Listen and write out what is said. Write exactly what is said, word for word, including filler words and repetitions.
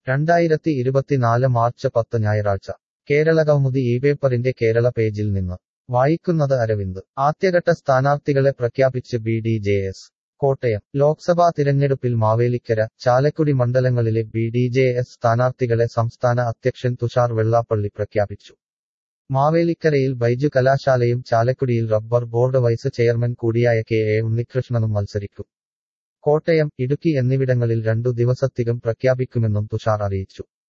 രണ്ടായിരത്തി ഇരുപത്തിനാല് മാർച്ച് പത്ത് ഞായറാഴ്ച കേരളകൗമുദി ഈ പേപ്പറിന്റെ കേരള പേജിൽ നിന്ന് വായിക്കുന്നത് അരവിന്ദ്. ആദ്യഘട്ട സ്ഥാനാർത്ഥികളെ പ്രഖ്യാപിച്ച് B D J S. Kottayam Lok Sabha തിരഞ്ഞെടുപ്പിൽ മാവേലിക്കര, ചാലക്കുടി മണ്ഡലങ്ങളിലെ ബി ഡി ജെ എസ് സ്ഥാനാർത്ഥികളെ സംസ്ഥാന അധ്യക്ഷൻ തുഷാർ വെള്ളാപ്പള്ളി പ്രഖ്യാപിച്ചു. മാവേലിക്കരയിൽ ബൈജു കലാശാലയും ചാലക്കുടിയിൽ റബ്ബർ ബോർഡ് വൈസ് ചെയർമാൻ കൂടിയായ കെ എ ഉണ്ണികൃഷ്ണനും മത്സരിക്കും. കോട്ടയം, ഇടുക്കി എന്നിവിടങ്ങളിൽ രണ്ടു ദിവസത്തികം പ്രഖ്യാപിക്കുമെന്നും തുഷാർ അറിയിച്ചു.